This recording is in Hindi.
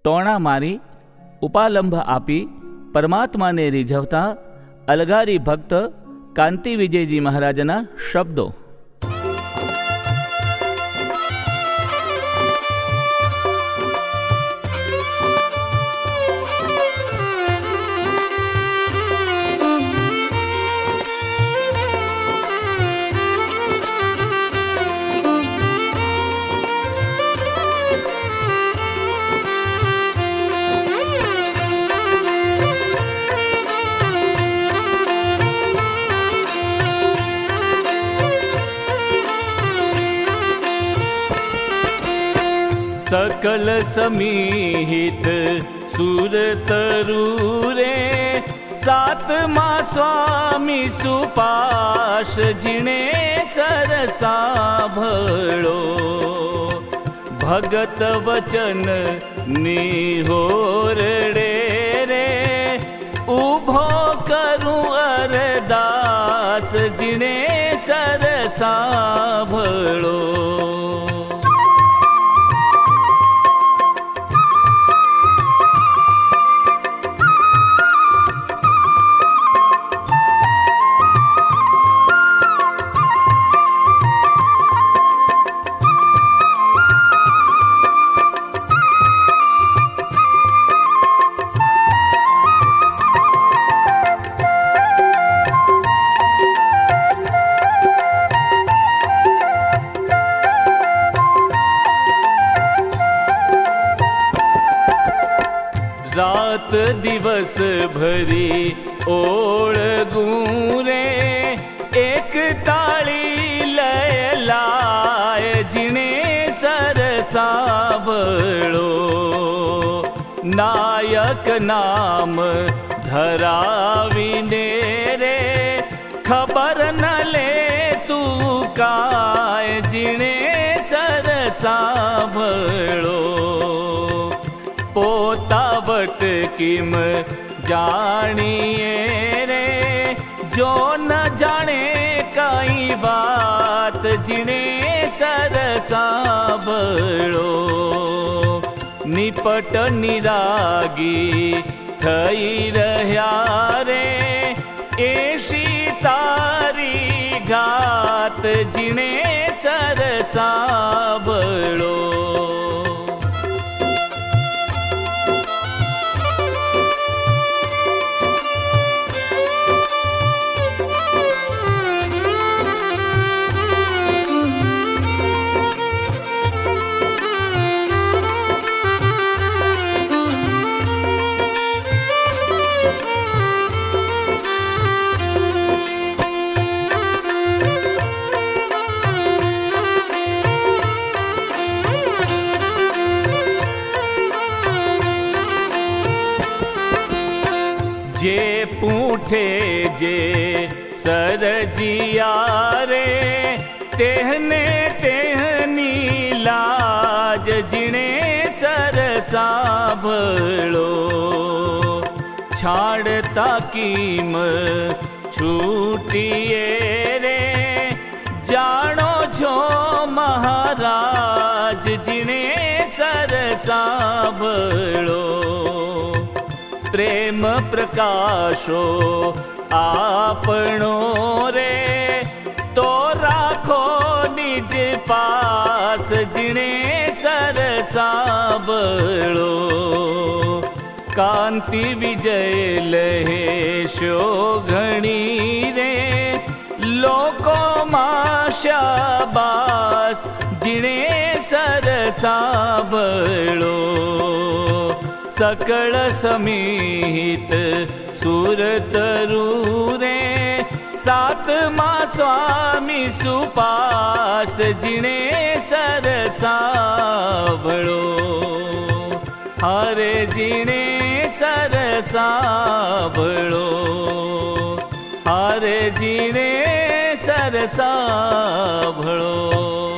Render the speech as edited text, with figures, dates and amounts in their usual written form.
ટોણા મારી ઉપાલંભ આપી પરમાત્માને રીઝવતા અલગારી ભક્ત કાંતિ વિજયજી મહારાજના શબ્દો. सकल समीहित सुरतरु रे सातमा स्वामी सुपाश जिने सरसाभळो भगत वचन निहोरडे रे उभो करूं अरदास जिने सरसाभळो. रात दिवस भरी ओळगूं रे एक ताळी लय लाय जिने सरसाभळो नायक नाम धरावीने रे खबर न ले तू काय जिने सरसाभळो पोतावट किम जानिए रे जो न जाने कई बात जिने सरसाभळो निपट निरागी थई रह्या रे एशी तारी घात जिने सरसाभळो. जे पूठे जे सरजिया रे तेहने तेहनी लाज जिने सरसाभळो छाड़ता कीम छूटिए रे जानो जो महाराज जिने सरसाभळो प्रेम प्रकाशो आपनो रे तो राखो निज पास जिने सरसाभळो कांति विजय लहे शो घणी रे लोको मां शाबास जिने सरसाभळो सकल समीहित सुरतरु रे सातमा स्वामी सुपास जिने सरसाभळो हरे जिने सरसाभळो हरे जिने सरसाभळो.